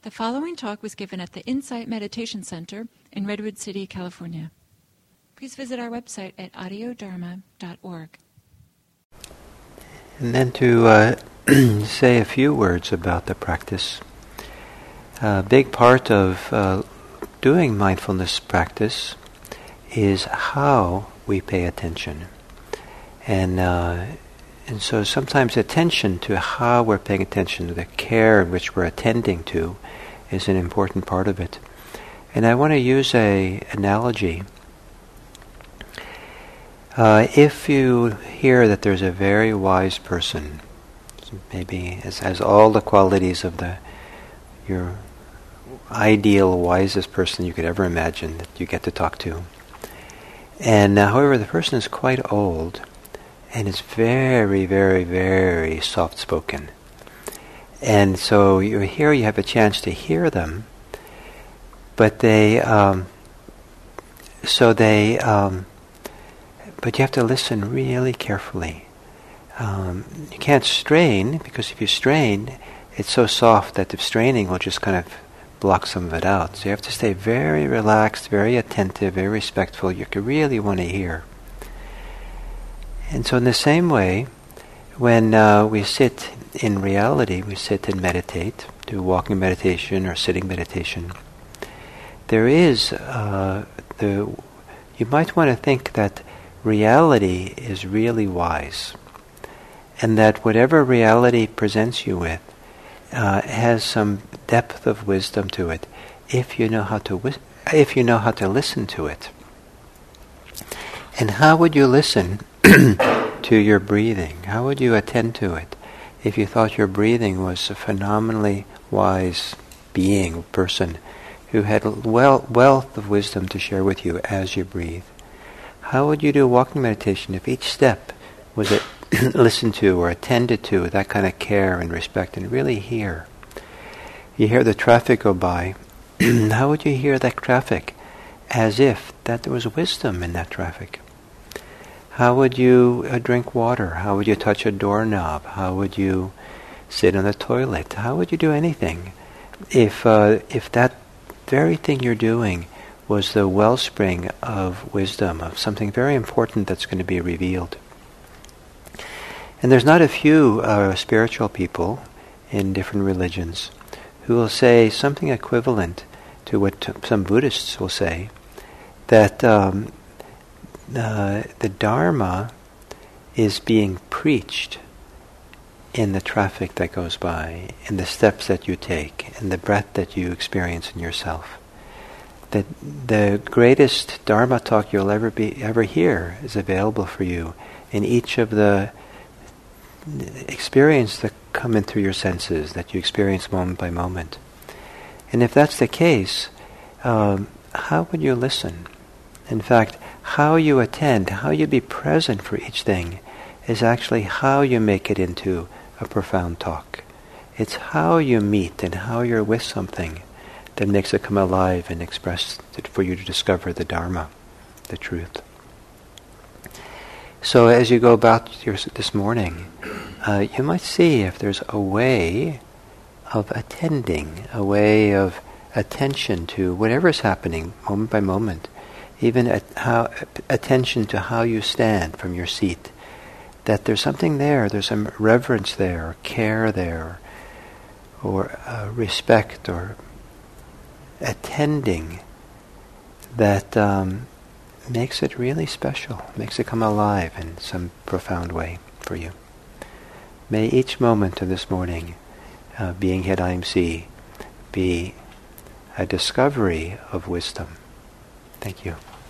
The following talk was given at the Insight Meditation Center in Redwood City, California. Please visit our website at audiodharma.org. And then to say a few words about the practice. A big part of doing mindfulness practice is how we pay attention. And so sometimes attention to how we're paying attention, to the care which we're attending to, is an important part of it. And I want to use an analogy. If you hear that there's a very wise person, maybe has all the qualities of your ideal wisest person you could ever imagine that you get to talk to, and however the person is quite old and is very, very, very soft-spoken, and so you have a chance to hear them, but but you have to listen really carefully. You can't strain, because if you strain, it's so soft that the straining will just kind of block some of it out. So you have to stay very relaxed, very attentive, very respectful. You really want to hear. And so in the same way, when we sit in reality, we sit and meditate, do walking meditation or sitting meditation, there is, you might want to think that reality is really wise, and that whatever reality presents you with has some depth of wisdom to it, if you know how to listen to it. And how would you listen to your breathing? How would you attend to it if you thought your breathing was a phenomenally wise being, person, who had a wealth of wisdom to share with you as you breathe? How would you do walking meditation if each step was listened to or attended to with that kind of care and respect, and really hear? You hear the traffic go by. How would you hear that traffic as if that there was wisdom in that traffic? How would you drink water? How would you touch a doorknob? How would you sit on the toilet? How would you do anything if that very thing you're doing was the wellspring of wisdom, of something very important that's going to be revealed? And there's not a few spiritual people in different religions who will say something equivalent to what some Buddhists will say, that the Dharma is being preached in the traffic that goes by, in the steps that you take, in the breath that you experience in yourself. That the greatest Dharma talk you'll ever hear is available for you in each of the experience that come in through your senses, that you experience moment by moment. And if that's the case, how would you listen? In fact, how you attend, how you be present for each thing, is actually how you make it into a profound talk. It's how you meet and how you're with something that makes it come alive and express it for you to discover the Dharma, the truth. So as you go about this morning, you might see if there's a way of attending, a way of attention to whatever is happening moment by moment, even attention to how you stand from your seat, that there's something there, there's some reverence there, or care there, or respect, or attending that makes it really special, makes it come alive in some profound way for you. May each moment of this morning, being here at IMC, be a discovery of wisdom. Thank you.